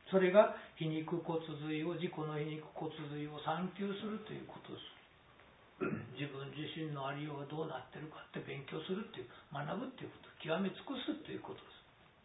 それが皮肉骨髄を、自己の皮肉骨髄を探求するということです。自分自身のありようがどうなってるかって勉強するっていう、学ぶっていうこと、極め尽くすということです。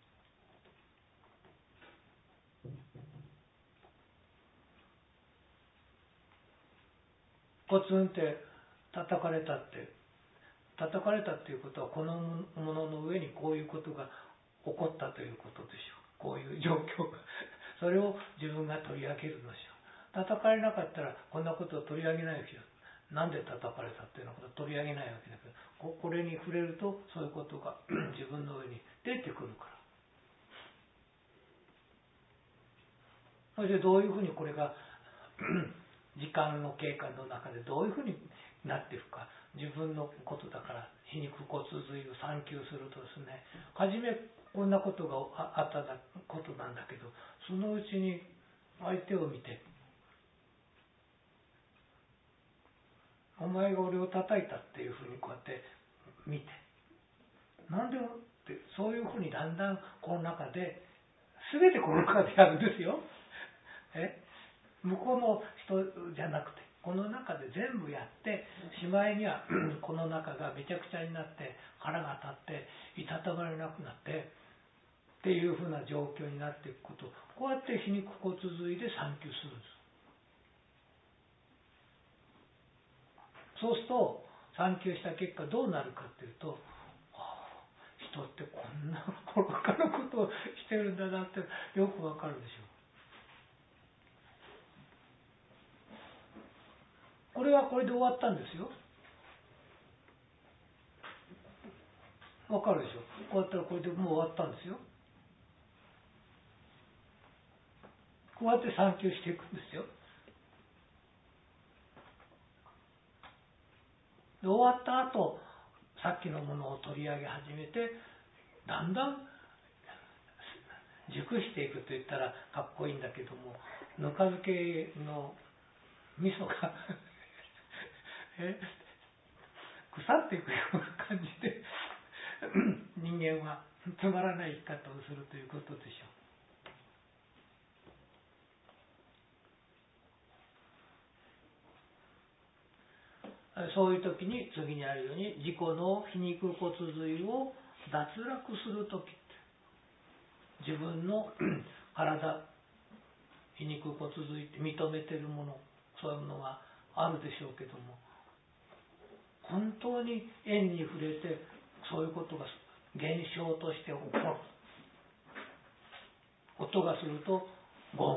コツンって叩かれたっていうことは、このものの上にこういうことが起こったということでしょう。こういう状況がそれを自分が取り上げるのでしょう。叩かれなかったらこんなことを取り上げないわけです。なんで叩かれたっていうようなことを取り上げないわけだけど、これに触れるとそういうことが自分の上に出てくるから。それでどういうふうにこれが時間の経過の中でどういうふうになっていくか、自分のことだから皮肉骨髄を探求するとですね、初めこんなことがあったことなんだけど、そのうちに相手を見て、お前が俺を叩いたっていうふうにこうやって見て、なんでって、そういうふうにだんだんこの中で、全てこの中でやるんですよ。向こうの人じゃなくて、この中で全部やって、しまいにはこの中がめちゃくちゃになって、腹が立って、いたたまれなくなって、っていうふうな状況になっていくこと、こうやって皮肉骨髄で探求するんです。そうすると、探求した結果どうなるかっていうと、人ってこんな愚かなことをしてるんだなってよくわかるでしょう。これはこれで終わったんですよ。わかるでしょ。こうやったらこれでもう終わったんですよ。こうやって探求していくんですよ。で終わった後、さっきのものを取り上げ始めて、だんだん熟していくと言ったらかっこいいんだけども、ぬか漬けの味噌が腐っていくような感じで人間はつまらない生き方をするということでしょう。そういう時に次にあるように、自己の皮肉骨髄を脱落する時、自分の体、皮肉骨髄って認めているもの、そういうものがあるでしょうけども、本当に縁に触れてそういうことが現象として起こる。音がするとゴ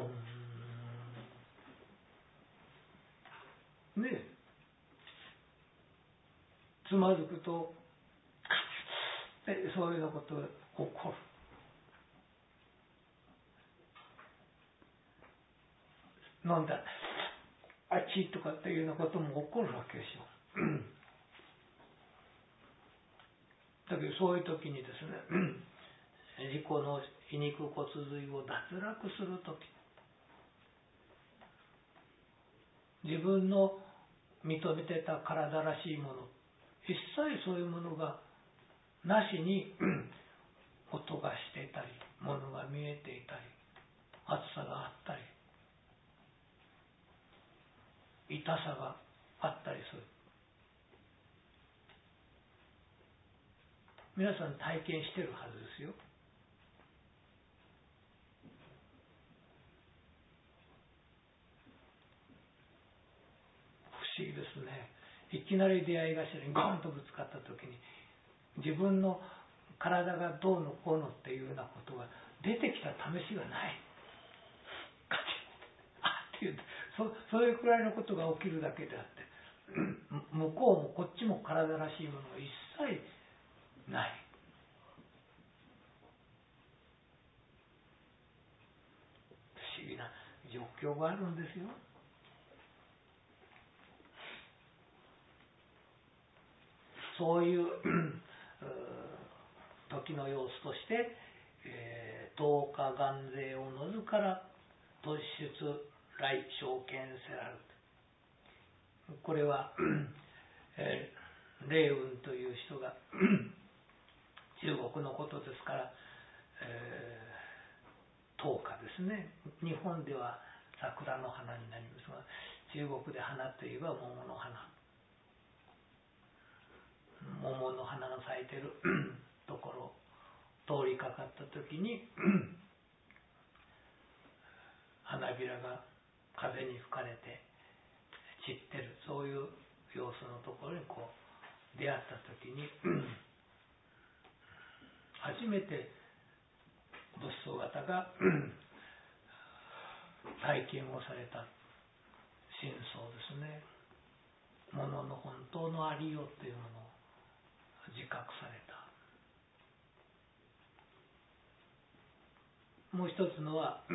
ン、ねえ、つまずくとカチッ、そういうようなことが起こる。飲んだあっちとかっていうようなことも起こるわけでしょう。だけどそういう時にですね、自己の皮肉骨髄を脱落する時、自分の認めてた体らしいもの、一切そういうものがなしに音がしていたり、ものが見えていたり、暑さがあったり、痛さがあったりする。皆さん体験してるはずですよ。不思議ですね。いきなり出会い頭にゴンとぶつかった時に、自分の体がどうのこうのっていうようなことが出てきた試しがない。カチッ、あっていう、それくらいのことが起きるだけであって、向こうもこっちも体らしいものが一切ない。不思議な状況があるんですよ。そういう時の様子として、10日元税をのずから突出来証券せらる。これは、霊雲という人が中国のことですから、10 草花ですね。日本では桜の花になりますが、中国で花といえば桃の花。桃の花が咲いてるところ通りかかった時に花びらが風に吹かれて散ってる、そういう様子のところにこう出会った時に初めて仏祖方が体験をされた真相ですね。ものの本当のありようというものを自覚された。もう一つのは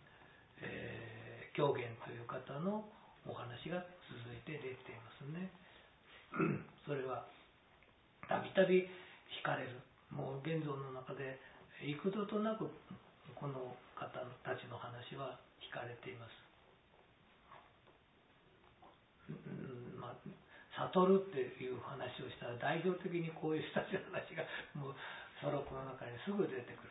狂言という方のお話が続いて出ていますね。それはたびたび惹かれる、もう現像の中で幾度となくこの方たちの話は惹かれています。悟るっていう話をしたら代表的にこういう人たちの話がもうその子の中にすぐ出てくる。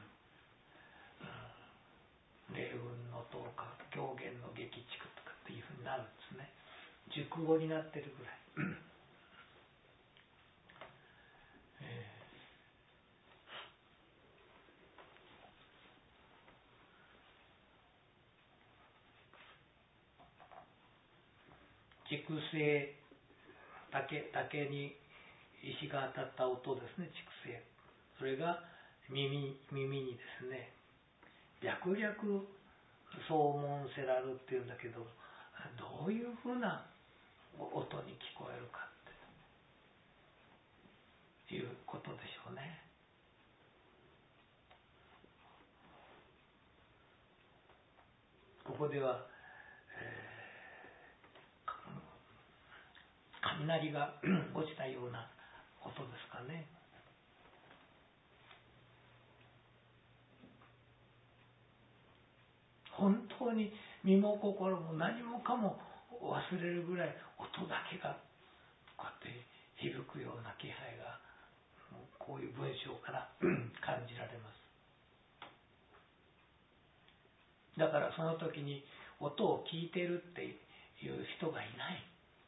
霊雲の塔か狂言の劇地区とかっていうふうになるんですね。熟語になってるぐらい。畜生、竹に石が当たった音ですね。畜生、それが耳にですね、白略総門セラルっていうんだけど、どういうふうな音に聞こえるかっていうことでしょうね。ここでは、雷が落ちたような音ですかね。本当に身も心も何もかも忘れるぐらい音だけがこうやって響くような気配がこういう文章から感じられます。だからその時に音を聞いてるっていう人がいない。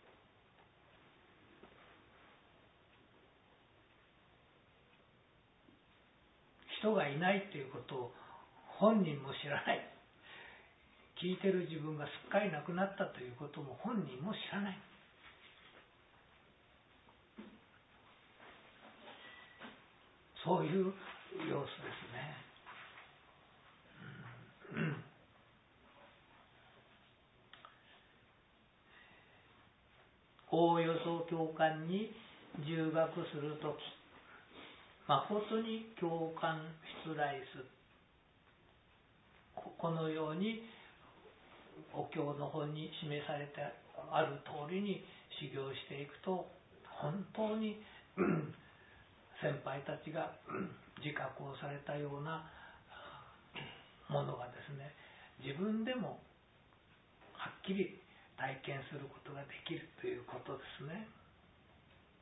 人がいないっていうことを本人も知らない。聞いてる自分がすっかりなくなったということも本人も知らない。そういう様子ですね。おおよそ共感に従学するとき、誠に共感出来す。このようにお経の本に示されてある通りに修行していくと、本当に先輩たちが自覚をされたようなものがですね、自分でもはっきり体験することができるということですね。